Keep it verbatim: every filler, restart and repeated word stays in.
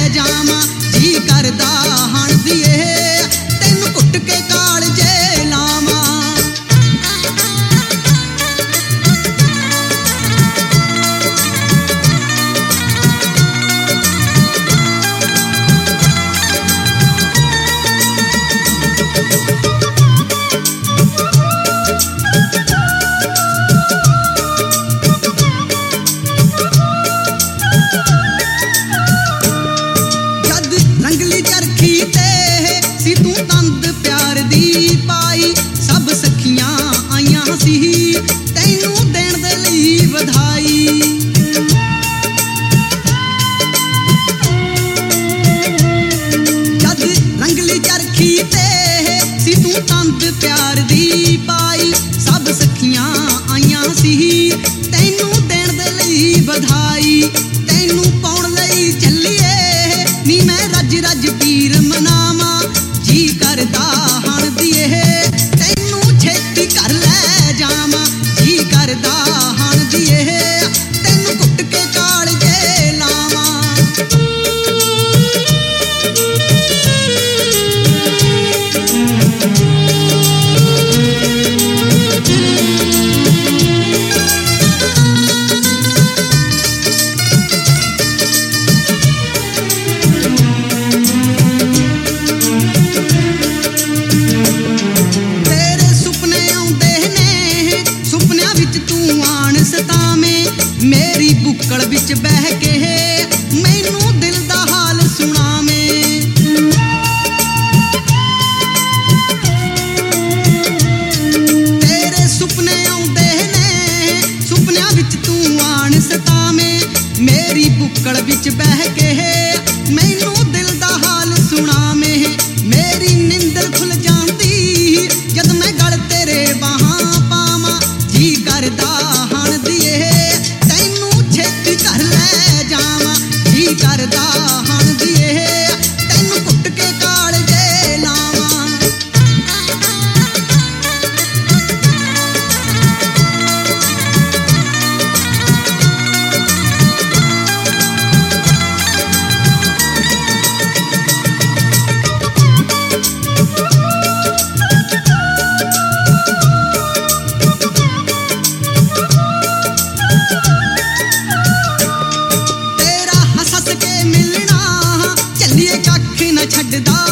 ਜਾਵਾਂ, ਜੀ ਕਰਦਾ ਹਣ ਦੀਏ ਤੈਨੂੰ ਕੁੱਟ ਕੇ ਕਾਲਜੇ ਲਾਵਾਂ। ਰੰਗਲੀ ਚਰਖੀ ਤੇ ਸੀ ਤੂੰ ਤੰਦ ਪਿਆਰ ਦੀ ਪਾਈ, ਸਭ ਸਖੀਆਂ ਆਈਆਂ ਸੀ ਤੈਨੂੰ ਦੇਣ ਦੇ ਲਈ ਵਧਾਈ। ਜਦ ਰੰਗਲੀ ਚਰਖੀ ਤੇ ਸੀ ਤੂੰ ਤੰਦ ਪਿਆਰ ਦੀ ਪਾਈ, ਸਭ ਸਖੀਆਂ ਆਈਆਂ ਸੀ ਤੈਨੂੰ ਦੇਣ ਦੇ ਲਈ ਵਧਾਈ। ਤੈਨੂੰ ਪਾਉਣ ਲਈ ਚੱਲੀਏ ਨੀ ਮੈਂ ਰੱਜ ਰੱਜ ਪੀਰ ਮਨਾਵਾਂ, ਜੀ ਕਰਦਾ ਹਣ ਦੀਏ ਤੈਨੂੰ ਛੇਤੀ ਘਰ ਲੈ ਜਾਵਾਂ, ਜੀ ਕਰਦਾ ਹਣ ਦੀਏ ਤੈਨੂੰ ਕੁੱਟ ਕੇ ਕਾਲਜੇ ਲਾਵਾਂ। ਮੇਰੀ ਬੁੱਕਲ ਵਿੱਚ ਬਹਿ ਕੇ ਮੈਨੂੰ ਦਿਲ ਦਾ ਹਾਲ ਸੁਣਾਵੇਂ। ਤੇਰੇ ਸੁਪਨੇ ਆਉਂਦੇ ਨੇ, ਸੁਪਨਿਆਂ ਵਿੱਚ ਤੂੰ ਆਣ ਸਤਾਵੇਂ। ਮੇਰੀ ਬੁੱਕਲ ਵਿੱਚ ਬਹਿ ਕੇ ਮੈਨੂੰ ਦਿਲ ਦਾ ਹਾਲ ਸੁਣਾਵੇਂ। ਮੇਰੀ ਨਿੰਦਰ ਖੁੱਲ ਜਾਂਦੀ ਜਦ ਮੈਂ ਗਲ ਤੇਰੇ ਬਾਹਾਂ ਪਾਵਾਂ, ਜੀ ਕਰਦਾ ਹਣ ਦੀਏ ਘਰ ਲੈ ਜਾਵਾਂ, ਜੀ ਕਰਦਾ ਹਣ ਦੀਏ ਤੈਨੂੰ ਕੁੱਟ ਕੇ ਕਾਲਜੇ ਲਾਵਾਂ। ਮਿਲਣਾ ਚੱਲੀਏ ਕੱਖ ਨਾ ਛੱਡਦਾ